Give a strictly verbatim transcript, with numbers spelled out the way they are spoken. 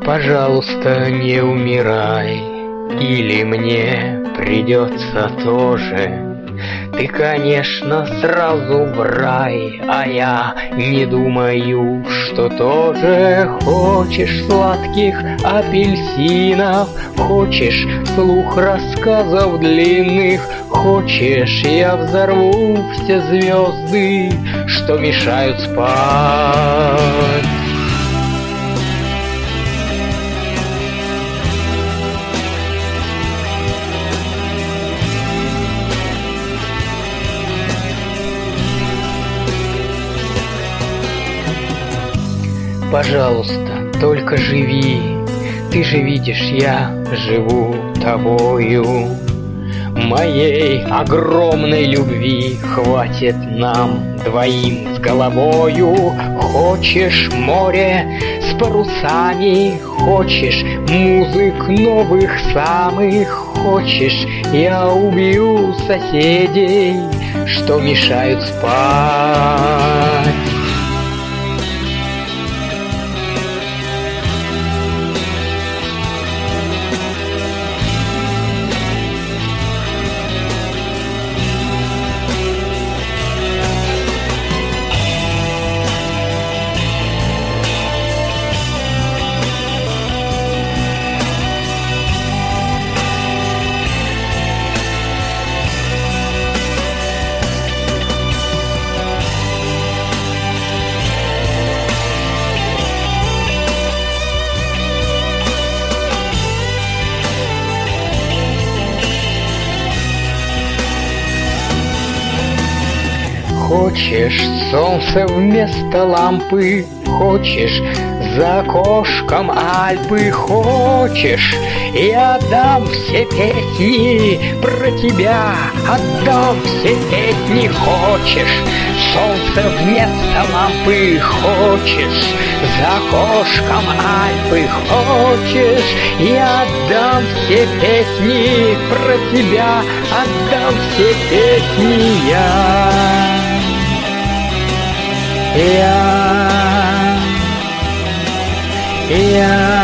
Пожалуйста, не умирай, или мне придется тоже. Ты, конечно, сразу в рай, а я не думаю, что тоже. Хочешь сладких апельсинов, хочешь слух рассказов длинных, хочешь, я взорву все звезды, что мешают спать. Пожалуйста, только живи, ты же видишь, я живу тобою. Моей огромной любви хватит нам двоим с головою. Хочешь море с парусами, хочешь музык новых самых, хочешь, я убью соседей, что мешают спать. Хочешь солнце вместо лампы, хочешь за окошком Альпы, хочешь, я отдам все песни про тебя, отдам все песни. Хочешь солнце вместо лампы, хочешь за окошком Альпы, хочешь, я отдам все песни про тебя, отдам все песни я. Я, я